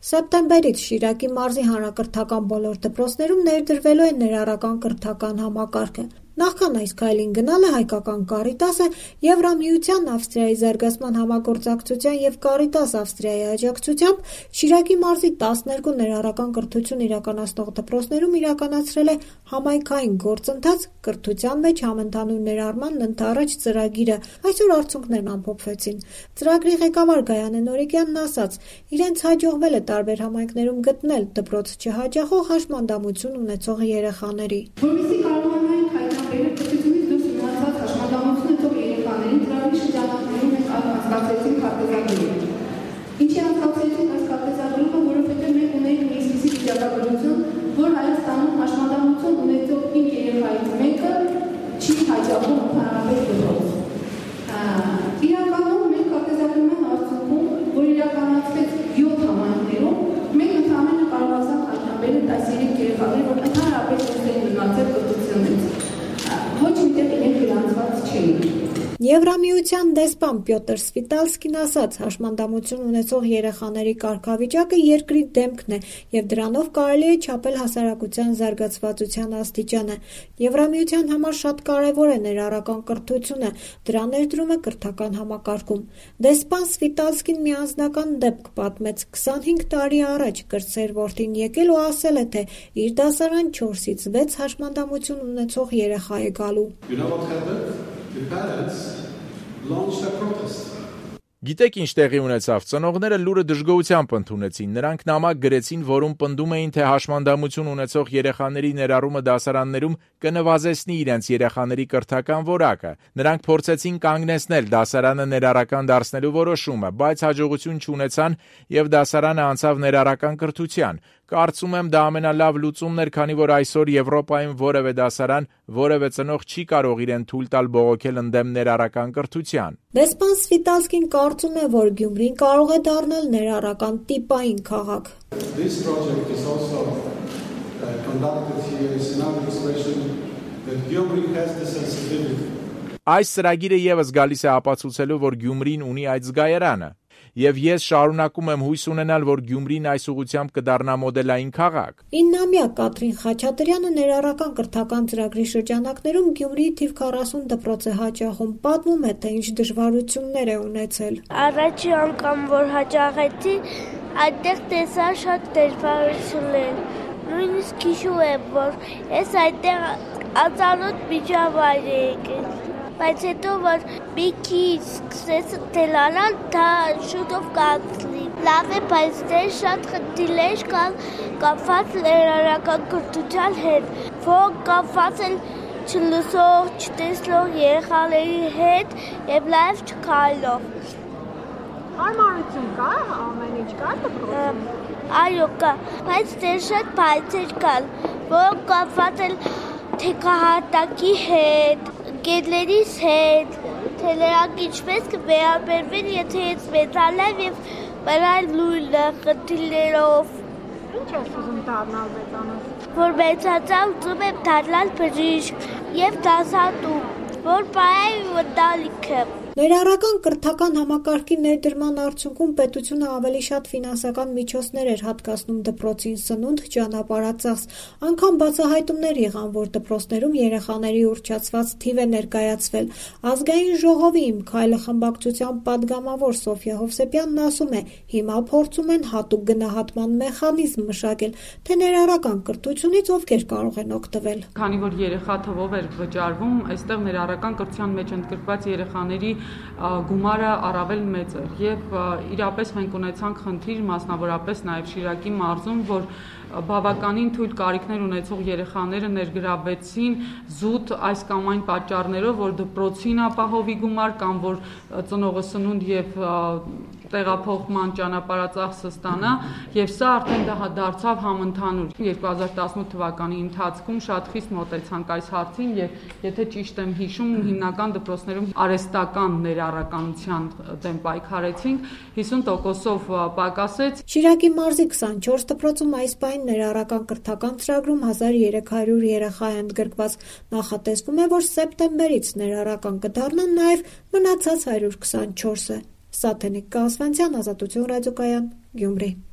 Սեպտեմբերից Շիրակի մարզի հանրակրթական բոլոր դպրոցներում ներդրվելու է ներառական կրթական համակարգը։ Նախքան այս քայլին գնալը հայկական Կարիտասը Եվրամիության Ավստրիայի զարգացման համագործակցության և Կարիտաս Ավստրիայի աջակցությամբ Շիրակի մարզի 12 ներառական կրթություն իրականացնող դպրոցներում իրականացրել է համայնքային գործընթաց «Կրթության մեջ համընդհանուր ներառման ընդառաջ» ծրագիրը։ Այսօր արդյունքներն ամփոփվեցին։ Ծրագրի ղեկավար Գայանե Նորիկյանն ասաց, իրենց հաջողվել է տարբեր համայնքներում գտնել դպրոց չհաջողող հաշմանդամություն ունեցող երեխաների։ Որպեսզի կարողանանք հայտնաբերել կրթությունից դուրս մնացած հաշմանդամություն ունեցող երեխաներին, ծրագրի շրջանակներում մենք անցկացրեցինք քարտեզագրում։ Ինչի անցկացրեցինք այս քարտեզագրումը, որովհետև մենք ունենք մի այսպիսի վիճակագրություն, որ Հայաստանում հաշմանդամություն ունեցող 5 երեխայից մեկը չի հաջողվում ընդհանրապես դպրոց։ Իրականում մենք քարտեզագրման արդյունքում, որ իրականացվեց 7 համայնքներում, մենք ընդհանրապես կարողացանք հայտնաբերել այս 3 երեխաները, որ ընդհանրապես չեն մնացել կրթությունից։ Ոչ միտեղ իրենք գրանցված չէին։ Եվրամիության դեսպան Պյոտր Սվիտալսկին ասաց, հաշմանդամություն ունեցող երեխաների կարգավիճակը երկրի դեմքն է և դրանով կարելի է չափել հասարակության զարգացվածության աստիճանը։ Եվրամիության համար շատ կարևոր է ներառական կրթությունը, դրա ներդրումը կրթական համակարգում։ Դեսպան Սվիտալսկին մի անձնական դեպք պատմեց 25 տարի առաջ կրտսեր որդին եկել ու ասել է, թե իր դասարան 4-ից 6 հաշմանդամություն ունեցող երեխա է գալու։ The parents launched a protest. Գիտեք ինչ տեղի ունեցավ, ծնողները լուրը դժգոհությամբ ընդունեցին, նրանք նամակ գրեցին, որում պնդում էին, թե հաշմանդամություն ունեցող երեխաների ներառումը դասարաններում կնվազեցնի իրենց երեխաների կրթական որակը, նրանք փորձեցին կանգնեցնել դասարանը ներառական դարձնելու որոշումը, բայց հաջողություն չունեցան և դասարանը անցավ ներառական կրթության, կարծում եմ դա ամենալավ լուծումն էր, քանի որ այսօր Եվրոպայում որևէ դասարան, որևէ ծնող չի կարող իրեն թույլ տալ բողոքել ընդդեմ ներառական կրթության։ Դեսպան Սվիտալսկին կարծում է, որ Գյումրին կարող է դառնալ ներառական տիպային քաղաք։ This project is also conducted here is another expression that Gyumri has the sensitivity. Այս ծրագիրը եւս գալիս է ապացուցելու, որ Գյումրին ունի այդ զգայարանը։ Եվ ես շարունակում եմ հույս ունենալ, որ Գյումրին այս ուղղությամբ կդառնա մոդելային քաղաք։ 9-ամյա Կատրին Խաչատրյանը ներառական կրթական ծրագրի շրջանակներում Գյումրիի թիվ 40 դպրոց է հաճախում, պատմում է, թե ինչ դժվարություններ է ունեցել։ Առաջի անգամ որ հաճախեցի, այդտեղ տեսա շատ դժվարություններ։ Նույնիսկ հիշում եմ, որ ես այդտեղ անծանոթ միջավայր էի եկել։ Բայց հետո որ մի քիչ սկսեց թելանալ, դա շուտով կանցնի։ Լավ է, բայց դեր շատ խնդիրներ կան կապված ներառական կրթության հետ, որ կապված են չլսող, չտեսնող երեխաների հետ եւ լավ չքայլող։ Հարմարություն կա, ամեն ինչ կա դպրոցում։ Այո, կա, բայց դեր շատ բացեր կան, որ կապված են թեկահարտակի հետ, գետլերիս հետ, թե նրանք ինչպես կվերաբերվեն, եթե ես մեծանամ և բրան լույնը խնդիրներով։ Ինչ ես ուզում դառնալ մեծանաս։ Որ մեծացամ, ուզում եմ դառնալ բժիշկ և դասատու, որ պարայի մտալիքը։ Ներառական կրթական համակարգի ներդրման արդյունքում պետությունը ավելի շատ ֆինանսական միջոցներ էր հատկացնում դպրոցին սնունդ ճանապարհածախս, անգամ բացահայտումներ եղան, որ դպրոցներում երեխաների ուռճացված թիվ է ներկայացվել։ Ազգային ժողովի «Իմ քայլը» խմբակցության պատգամավոր Սոֆյա Հովսեփյանն ասում է, հիմա փորձում են հատուկ գնահատման մեխանիզմ մշակել, թե ներառական կրթությունից ովքեր կարող են օգտվել։ Քանի որ երեխա թվով էր վճարվում, այստեղ ներառական կրթության մեջ ընդգրկված երեխաների գումարը առավել մեծ էր եւ իրապես մենք ունեցանք խնդիր մասնավորապես նաեւ Շիրակի մարզում, որ բավականին թույլ կարիքներ ունեցող երեխաները ներգրավվեցին զուտ այս կամ այն պատճառներով, որ դպրոցին ապահովի գումար կամ որ ծնողը սնունդ եւ տեղափոխման ճանապարհածախսը ստանա եւ սա արդեն դա դարձավ համընդհանուր 2018 թվականի ընթացքում շատ խիստ մոտեցանք այս հարցին եւ եթե ճիշտ եմ հիշում հիմնական դպրոցներում արհեստական ներառականության դեմ պայքարեցինք 50%-ով պակասեց Շիրակի մարզի 24 դպրոցում այս պահին ներառական կրթական ծրագրում 1300 երեխա է ընդգրկված նախատեսվում է որ սեպտեմբերից ներառական կդառնան նաեւ մնացած 124-ը Սաթենիկ Կասվանցյան, Ազատություն ռադիոկայան, Գյումրի։